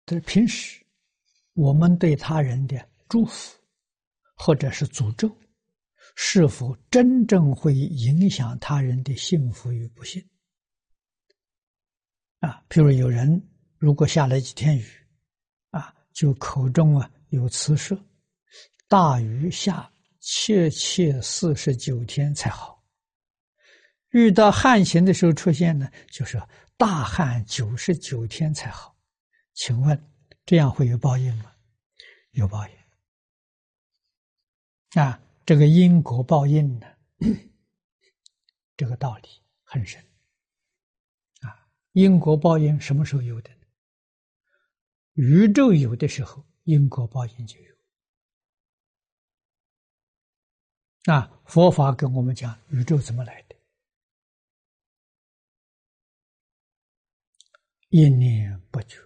是平时我们对他人的祝福或者是诅咒，是否真正会影响他人的幸福与不幸？譬如有人如果下了几天雨，就口中有词说，大雨下切49天才好。遇到旱情的时候出现呢，就是大旱99天才好。请问这样会有报应吗？有报应。这个因果报应呢，这个道理很深。因果报应什么时候有的呢？宇宙有的时候，因果报应就有。佛法跟我们讲宇宙怎么来的？一念不觉，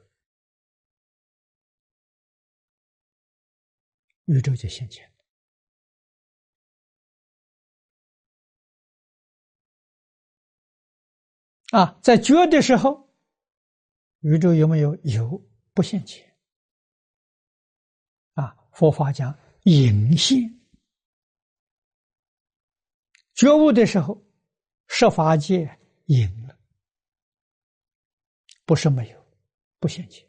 宇宙就现前。在觉的时候，宇宙有没有？有，不现前。佛法讲隐现。觉悟的时候，十法界隐了，不是没有，不现前。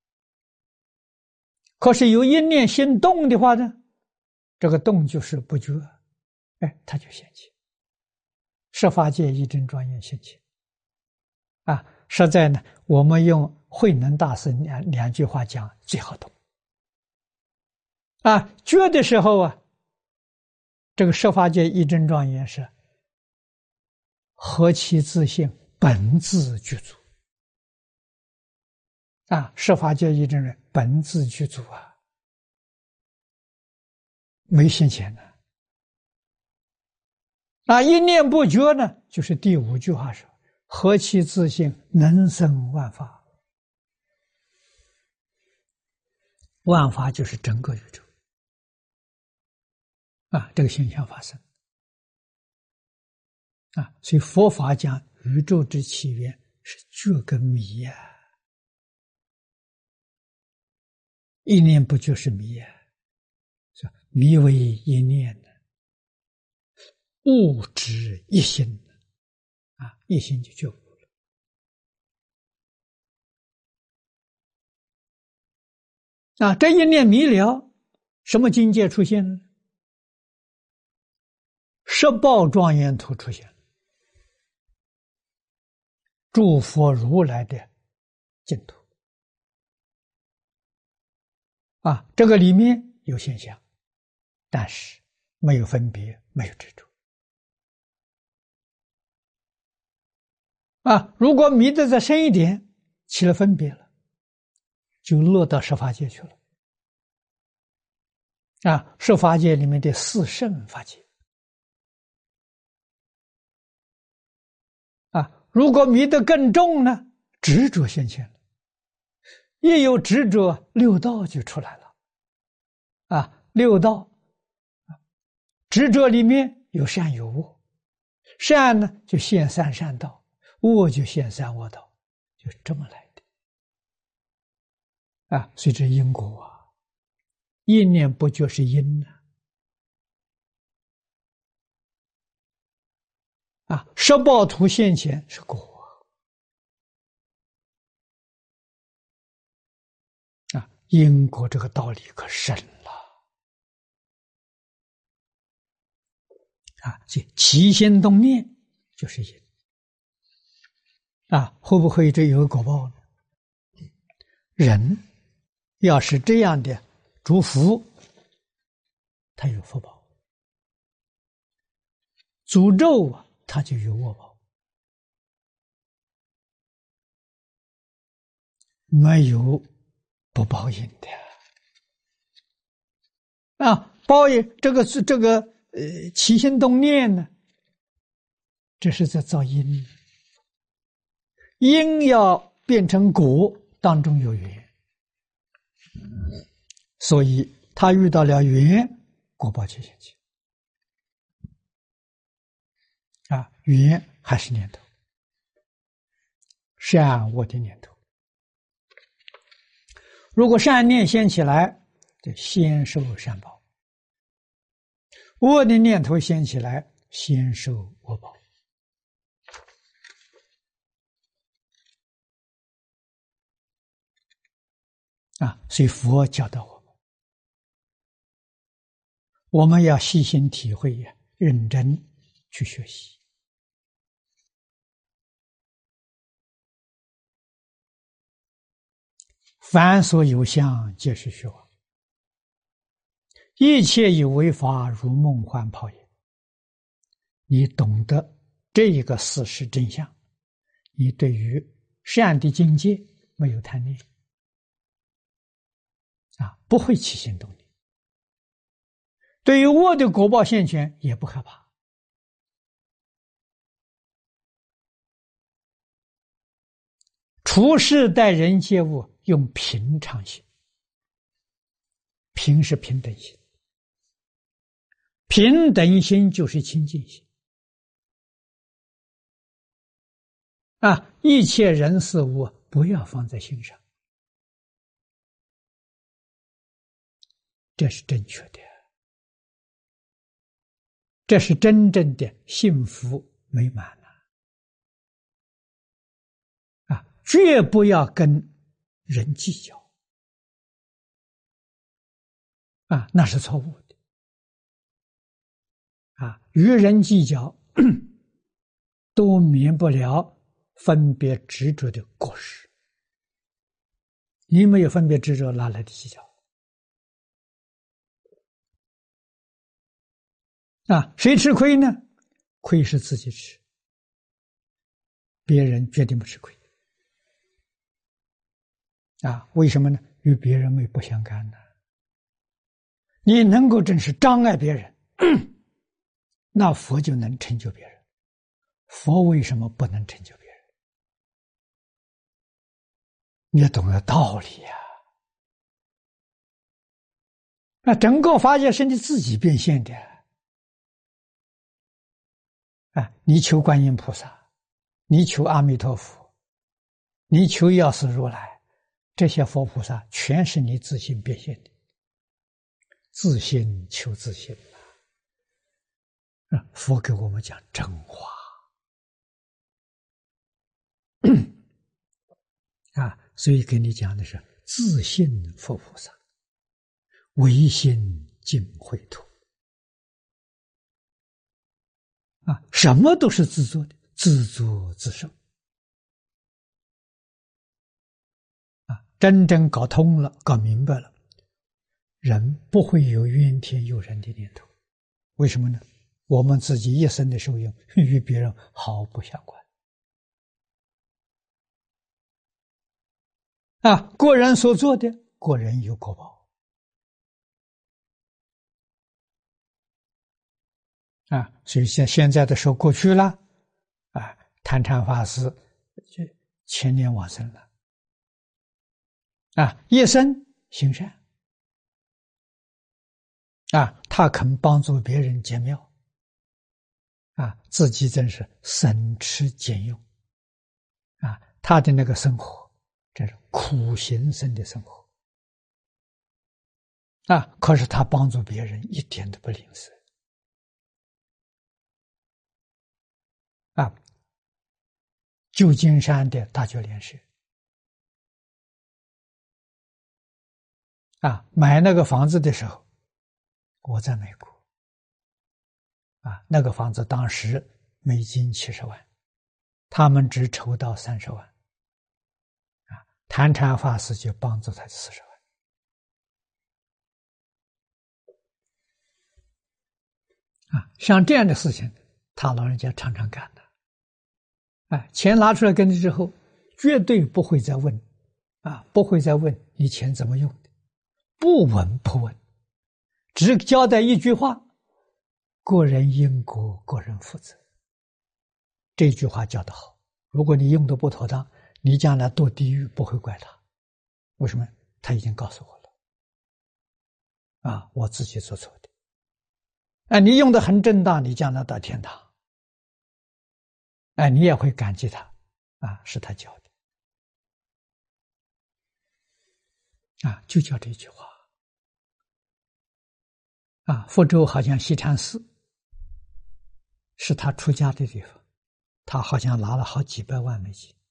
可是有一念心动的话呢，这个动就是不觉，它就现前。十法界一真庄严现前。实在呢，我们用慧能大师两句话讲最好懂。觉的时候这个十法界一真庄严是何其自性，本自具足。十法界一真人本自具足没现前的。一念不觉呢，就是第5句话说，何其自性，能生万法。万法就是整个宇宙。这个现象发生。所以佛法讲宇宙之起源是觉跟迷一念不觉是迷迷为一念物质一心一心就觉悟了。这一念迷了，什么境界出现呢？十报庄严图出现，诸佛如来的净土。这个里面有现象，但是没有分别，没有执着。如果迷得再深一点，起了分别了，就落到十法界去了。十法界里面的四圣法界。如果迷得更重呢，执着现前了。一有执着，六道就出来了。六道执着里面有善有恶，善呢就现三善道，恶就现三恶道，就这么来的。所以这因果一念不觉是因十报图现前是果因果这个道理可深了所以起心动念就是因会不会这有果报呢？人要是这样的祝福，他有福报；诅咒他就有恶报。没有不报应的报应这个起心动念呢，这是在造因，因要变成果，当中有缘，所以他遇到了缘，果报就现前。缘还是念头，善恶的念头。 如果善念先起来，就先受善报；恶的念头先起来，先受恶报。所以佛教导我们要细心体会呀，认真去学习。凡所有相，皆是虚妄。一切有为法，如梦幻泡影。你懂得这一个事实真相，你对于善的境界没有贪念，不会起心动念。对于恶的果报现前，也不害怕。处事待人接物，用平常心。平是平等心，平等心就是清净心。一切人事物不要放在心上，这是正确的，这是真正的幸福美满绝不要跟人计较那是错误的与人计较都免不了分别执着的过失。你没有分别执着，哪来的计较谁吃亏呢？亏是自己吃，别人决定不吃亏为什么呢？与别人没不相干呢。你能够真是障碍别人，那佛就能成就别人。佛为什么不能成就别人？你要懂得道理整个法界是你自己变现的你求观音菩萨，你求阿弥陀佛，你求药师如来，这些佛菩萨全是你自性变现的。自性求自性佛给我们讲真话所以跟你讲的是自性佛菩萨，唯心净秽土什么都是自作的，自作自受真正搞通了，搞明白了，人不会有怨天尤人的念头。为什么呢？我们自己一生的受用与别人毫不相关个人所做的，个人有果报所以现在的时候过去了坛禅法师就前年往生了一生行善他肯帮助别人解妙自己真是省吃俭用他的那个生活这是苦行僧的生活可是他帮助别人一点都不吝啬旧金山的大觉莲社买那个房子的时候，我在美国那个房子当时美金70万，他们只筹到30万坛禅法师就帮助他40万像这样的事情他老人家常常干的钱拿出来给你之后绝对不会再问不会再问你钱怎么用的，不闻不问，只交代一句话：个人因果，个人负责。这句话教得好，如果你用的不妥当，你将来堕地狱不会怪他。为什么？他已经告诉我了我自己做错的你用的很正当，你将来到天堂你也会感激他是他教啊，就叫这句话。啊，福州好像西禅寺是他出家的地方，他好像拿了好几百万美金。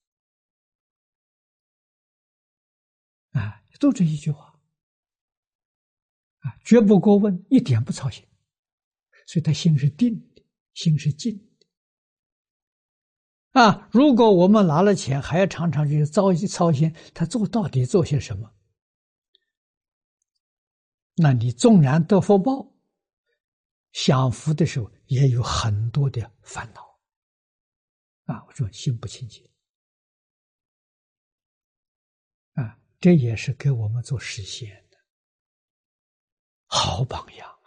啊，就这一句话。啊，绝不过问，一点不操心，所以他心是定的，心是静的。啊，如果我们拿了钱，还要常常去操心，他到底做些什么？那你纵然得福报，享福的时候也有很多的烦恼。啊，我说心不清净。啊，这也是给我们做实现的好榜样。